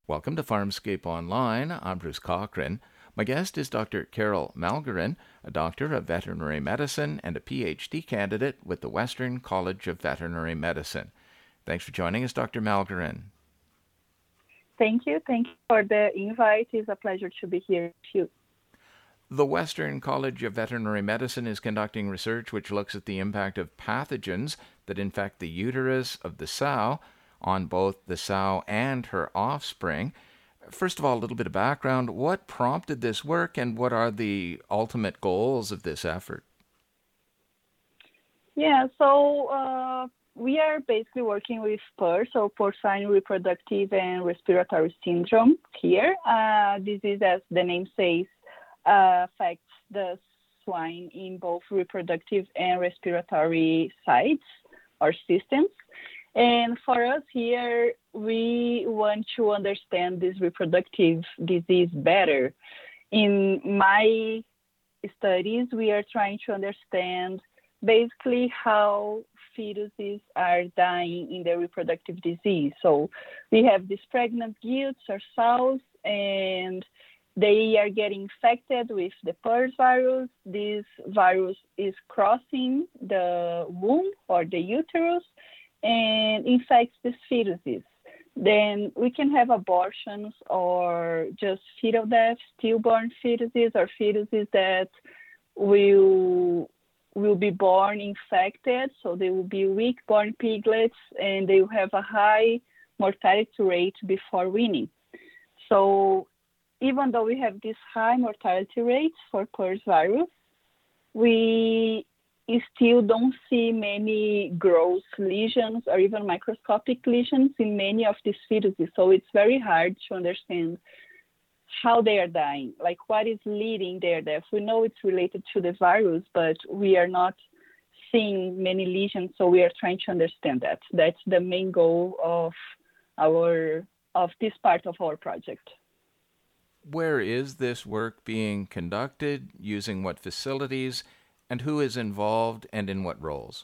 Welcome to Farmscape Online. I'm Bruce Cochran. My guest is Dr. Carol Malgren, a doctor of veterinary medicine and a PhD candidate with the Western College of Veterinary Medicine. Thanks for joining us, Dr. Malgren. Thank you. Thank you for the invite. It's a pleasure to be here with you. The Western College of Veterinary Medicine is conducting research which looks at the impact of pathogens that infect the uterus of the sow on both the sow and her offspring. First of all, a little bit of background. What prompted this work and what are the ultimate goals of this effort? Yeah, so we are basically working with PRRS, so porcine reproductive and respiratory syndrome here. Disease, as the name says, affects the swine in both reproductive and respiratory sites or systems. And for us here, we want to understand this reproductive disease better. In my studies, we are trying to understand basically how fetuses are dying in the reproductive disease. So we have these pregnant gilts or sows, and they are getting infected with the PRRS virus. This virus is crossing the womb or the uterus and infects the fetuses. Then we can have abortions or just fetal deaths, stillborn fetuses, or fetuses that will be born infected. So they will be weak-born piglets, and they will have a high mortality rate before weaning. So even though we have these high mortality rates for PRRS virus, we still don't see many gross lesions or even microscopic lesions in many of these fetuses. So it's very hard to understand how they are dying, like what is leading their death. We know it's related to the virus, but we are not seeing many lesions, so we are trying to understand that. That's the main goal of this part of our project. Where is this work being conducted, using what facilities, and who is involved and in what roles?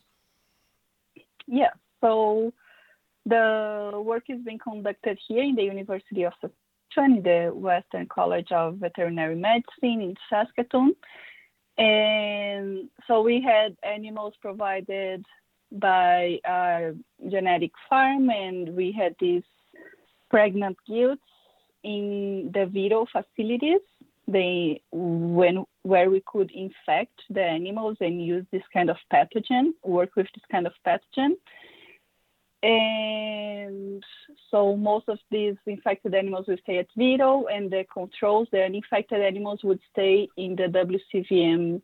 Yeah, so the work is being conducted here in the University of Saskatchewan, in the Western College of Veterinary Medicine in Saskatoon. And so we had animals provided by a genetic farm, and we had these pregnant gilts in the Vero facilities. Where we could infect the animals and use this kind of pathogen, work with this kind of pathogen. And so most of these infected animals will stay at Vero, and the controls, the uninfected animals, would stay in the WCVM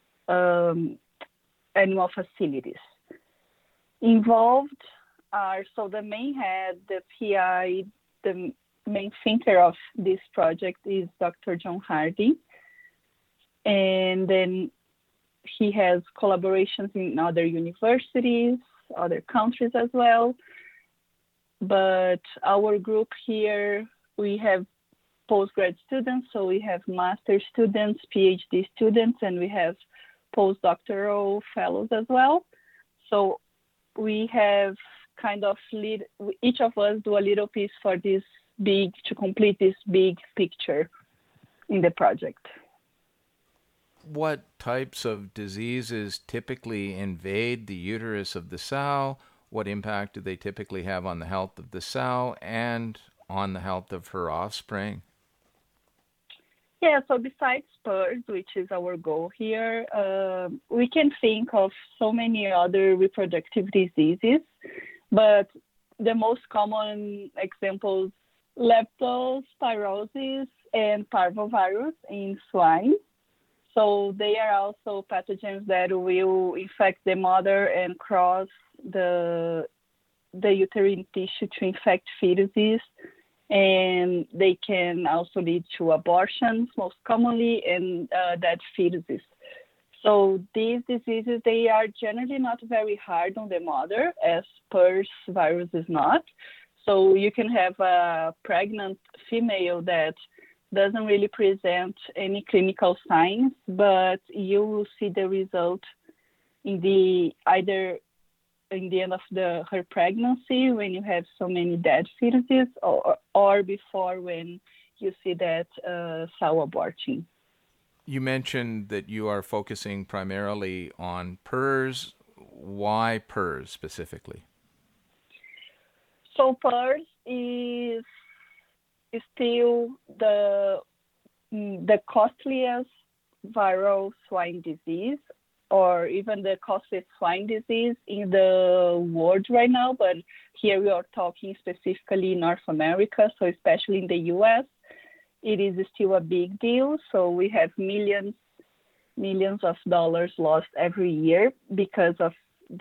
animal facilities. Involved are, so the main head, the PI, the main thinker of this project is Dr. John Hardy. And then he has collaborations in other universities, other countries as well. But our group here, we have postgrad students, so we have master students, PhD students, and we have postdoctoral fellows as well. So we have kind of each of us do a little piece for this to complete this big picture in the project. What types of diseases typically invade the uterus of the sow? What impact do they typically have on the health of the sow and on the health of her offspring? Yeah, so besides PRRS, which is our goal here, we can think of so many other reproductive diseases, but the most common examples, leptospirosis and parvovirus in swine. So they are also pathogens that will infect the mother and cross the uterine tissue to infect fetuses. And they can also lead to abortions, most commonly, and dead fetuses. So these diseases, they are generally not very hard on the mother, as PRRS virus is not. So you can have a pregnant female that doesn't really present any clinical signs, but you will see the result in either in the end of her pregnancy when you have so many dead fetuses, or before when you see that sow aborting. You mentioned that you are focusing primarily on PRRS. Why PRRS specifically? So PRRS is still the costliest viral swine disease, or even the costliest swine disease in the world right now. But here we are talking specifically North America, so especially in the U.S., it is still a big deal. So we have millions of dollars lost every year because of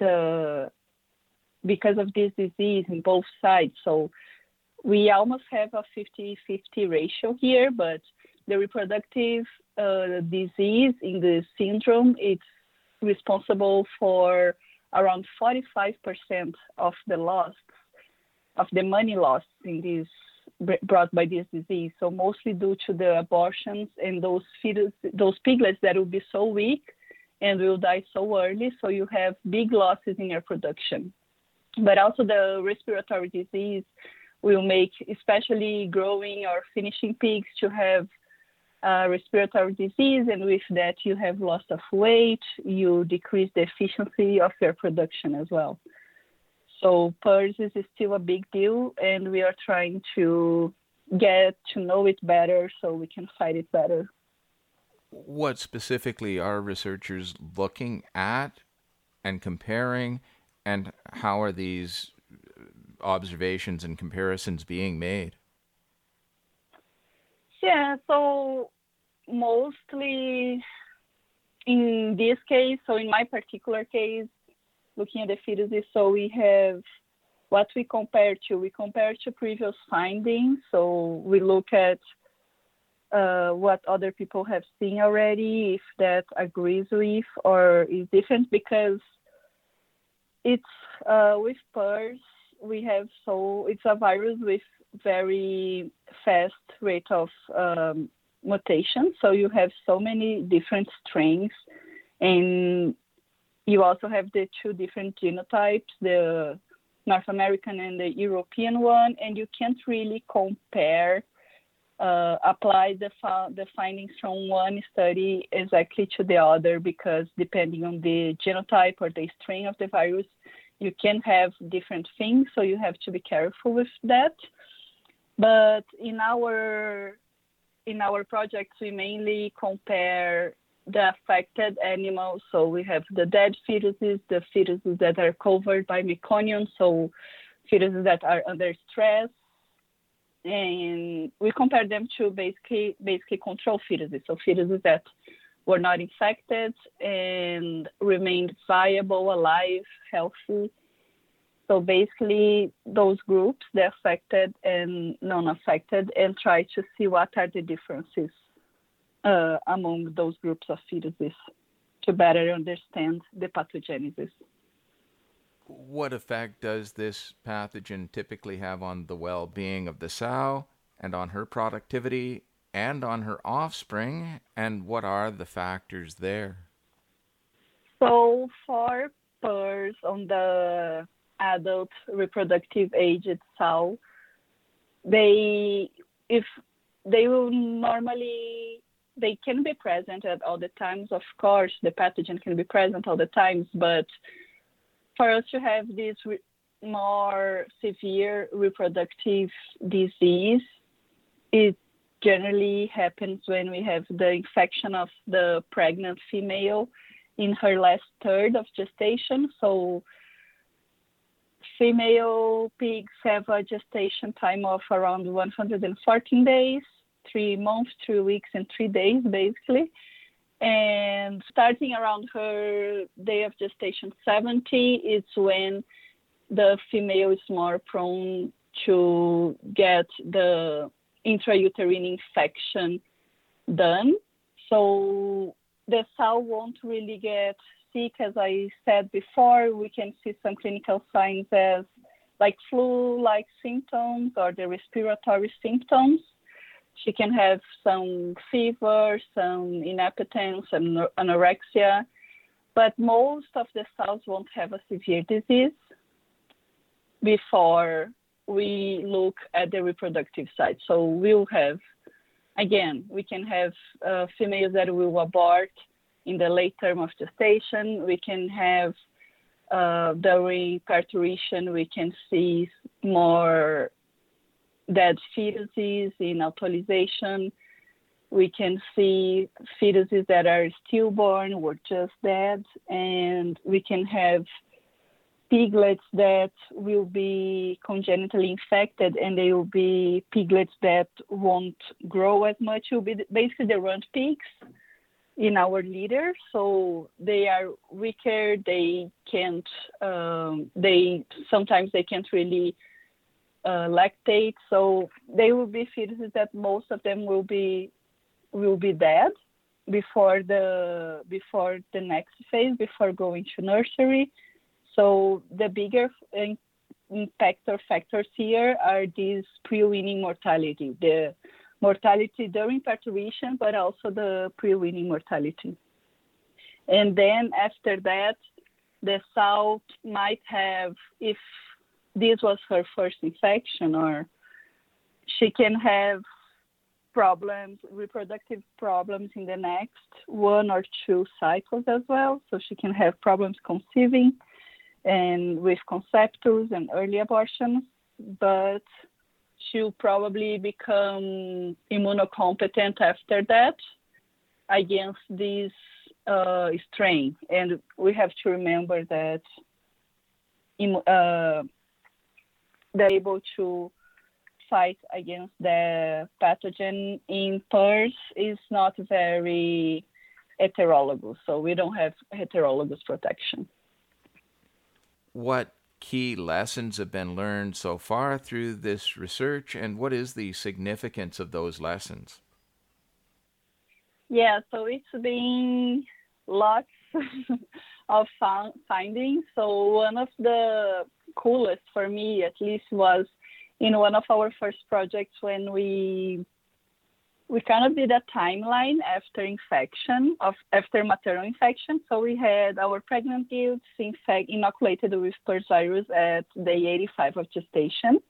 this disease in both sides. So we almost have a 50-50 ratio here, but the reproductive disease in the syndrome, it's responsible for around 45% of the loss, of the money lost in this brought by this disease. So mostly due to the abortions and those piglets that will be so weak and will die so early. So you have big losses in your production. But also the respiratory disease will make, especially growing or finishing pigs, to have respiratory disease, and with that you have loss of weight, you decrease the efficiency of your production as well. So PRRS is still a big deal, and we are trying to get to know it better so we can fight it better. What specifically are researchers looking at and comparing, and how are these observations and comparisons being made? Yeah, so mostly in this case, so in my particular case, looking at the fetuses, so we have what we compare to. We compare to previous findings, so we look at what other people have seen already, if that agrees with or is different, because it's with PRRS, we have, so it's a virus with very fast rate of mutation. So you have so many different strains, and you also have the two different genotypes, the North American and the European one, and you can't really compare, apply the findings from one study exactly to the other, because depending on the genotype or the strain of the virus, you can have different things, so you have to be careful with that. But in our projects, we mainly compare the affected animals. So we have the dead fetuses, the fetuses that are covered by meconium, so fetuses that are under stress, and we compare them to basically control fetuses, so fetuses that were not infected and remained viable, alive, healthy. So basically those groups, the affected and non-affected, and try to see what are the differences among those groups of fetuses to better understand the pathogenesis. What effect does this pathogen typically have on the well-being of the sow and on her productivity and on her offspring, and what are the factors there? So for PRRS, on the adult reproductive aged sow, they can be present at all the times. Of course, the pathogen can be present all the times, but for us to have this more severe reproductive disease, it generally happens when we have the infection of the pregnant female in her last third of gestation. So female pigs have a gestation time of around 114 days, 3 months, 3 weeks, and 3 days, basically. And starting around her day of gestation 70, it's when the female is more prone to get the intrauterine infection done. So the sow won't really get sick. As I said before, we can see some clinical signs as like flu-like symptoms or the respiratory symptoms. She can have some fever, some inappetence, some anorexia. but most of the sows won't have a severe disease before we look at the reproductive side. So we'll have, again, we can have females that will abort in the late term of gestation. We can have during parturition, we can see more dead fetuses in autolyzation. We can see fetuses that are stillborn or just dead, and we can have piglets that will be congenitally infected, and they will be piglets that won't grow as much. It will be basically the runt pigs in our litter. So they are weaker. They can't. Sometimes they can't really lactate. So they will be fetuses that most of them will be dead before the next phase, before going to nursery. So the bigger impactor factors here are these pre-weaning mortality, the mortality during parturition, but also the pre-weaning mortality. And then after that, the sow might have, if this was her first infection, or she can have problems, reproductive problems in the next 1 or 2 cycles as well. So she can have problems conceiving and with conceptus and early abortions, but she'll probably become immunocompetent after that against this strain. And we have to remember that they're able to fight against the pathogen in pairs is not very heterologous. So we don't have heterologous protection. What key lessons have been learned so far through this research, and what is the significance of those lessons? Yeah, so it's been lots of findings. So one of the coolest for me, at least, was in one of our first projects when we kind of did a timeline after infection, after maternal infection. So we had our pregnant gilts inoculated with PRRS virus at day 85 of gestation.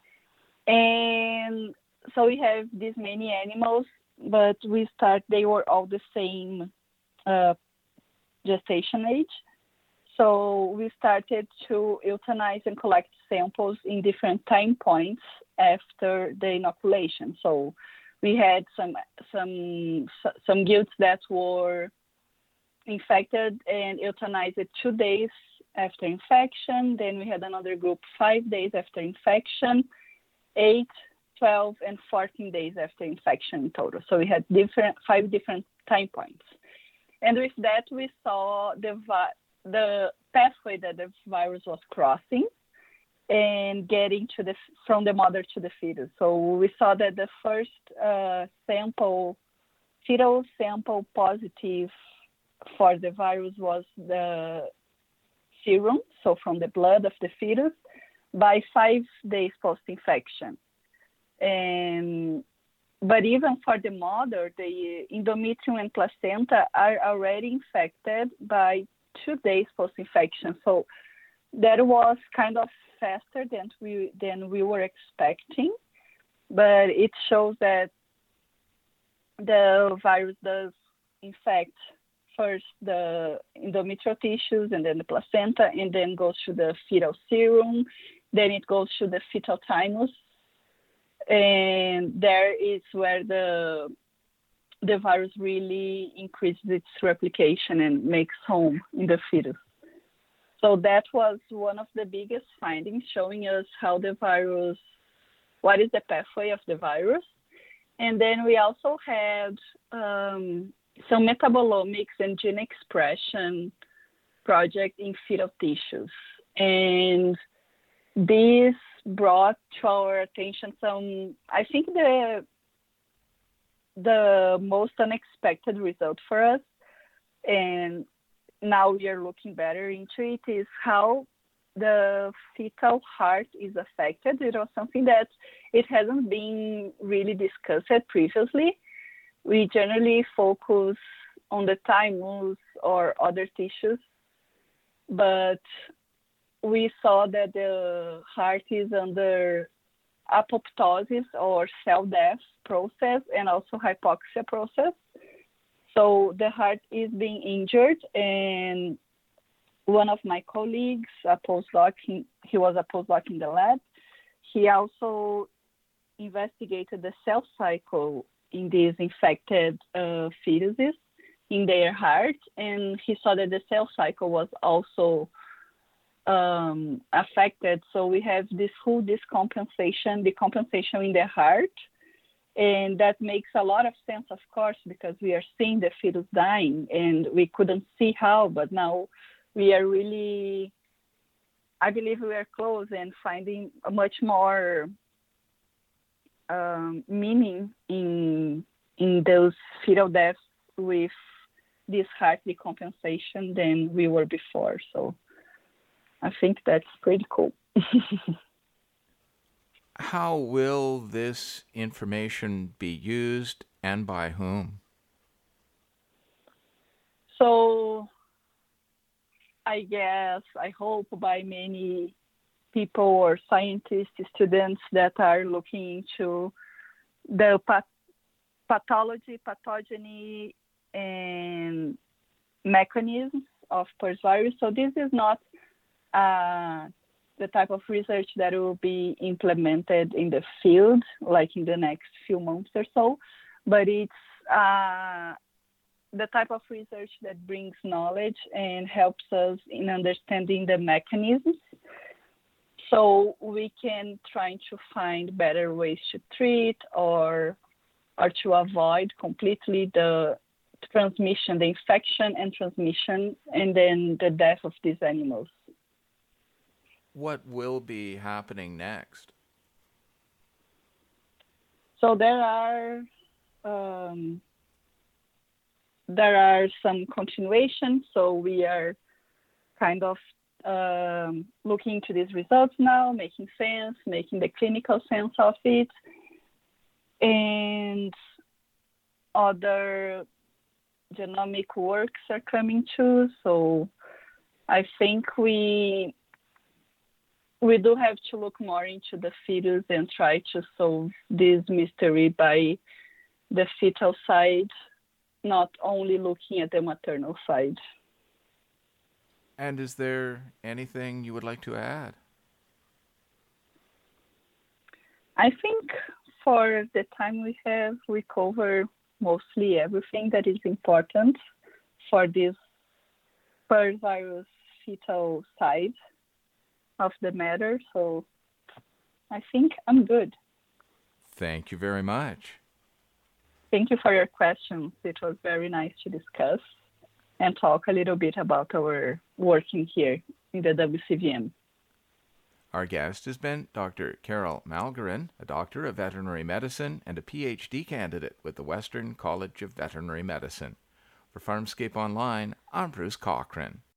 And so we have these many animals, but they were all the same gestation age. So we started to euthanize and collect samples in different time points after the inoculation. So we had some gilts that were infected and euthanized 2 days after infection. Then we had another group 5 days after infection, 8, 12, and 14 days after infection in total. So we had 5 different time points. And with that, we saw the pathway that the virus was crossing and getting from the mother to the fetus. So we saw that the first fetal sample positive for the virus was the serum, so from the blood of the fetus, by 5 days post-infection. But even for the mother, the endometrium and placenta are already infected by 2 days post-infection. So that was kind of faster than we were expecting, but it shows that the virus does infect first the endometrial tissues and then the placenta, and then goes to the fetal serum, then it goes to the fetal thymus, and there is where the virus really increases its replication and makes home in the fetus. So that was one of the biggest findings, showing us how the virus, what is the pathway of the virus. And then we also had some metabolomics and gene expression project in fetal tissues. And this brought to our attention I think the most unexpected result for us, and now we are looking better into it, is how the fetal heart is affected. It was something that it hasn't been really discussed previously. We generally focus on the thymus, or other tissues. But we saw that the heart is under apoptosis or cell death process and also hypoxia process. So the heart is being injured, and one of my colleagues, a postdoc, he was a postdoc in the lab, he also investigated the cell cycle in these infected fetuses in their heart, and he saw that the cell cycle was also affected. So we have this whole decompensation in the heart, and that makes a lot of sense, of course, because we are seeing the fetus dying, and we couldn't see how, but now we are really, I believe we are close and finding a much more meaning in those fetal deaths with this heart decompensation than we were before. So I think that's pretty cool. How will this information be used and by whom? So I guess, I hope by many people or scientists, students that are looking into the pathology, pathogeny, and mechanisms of PRRS virus. So this is not the type of research that will be implemented in the field, like in the next few months or so, but it's the type of research that brings knowledge and helps us in understanding the mechanisms, so we can try to find better ways to treat or to avoid completely the transmission, the infection and transmission, and then the death of these animals. What will be happening next? So there are some continuations. So we are kind of looking into these results now, making sense, making the clinical sense of it, and other genomic works are coming too. So I think we do have to look more into the fetus and try to solve this mystery by the fetal side, not only looking at the maternal side. And is there anything you would like to add? I think for the time we have, we cover mostly everything that is important for this PRRS virus fetal side of the matter. So I think I'm good. Thank you very much. Thank you for your questions. It was very nice to discuss and talk a little bit about our working here in the WCVM. Our guest has been Dr. Carol Malgren, a doctor of veterinary medicine and a PhD candidate with the Western College of Veterinary Medicine. For Farmscape Online, I'm Bruce Cochran.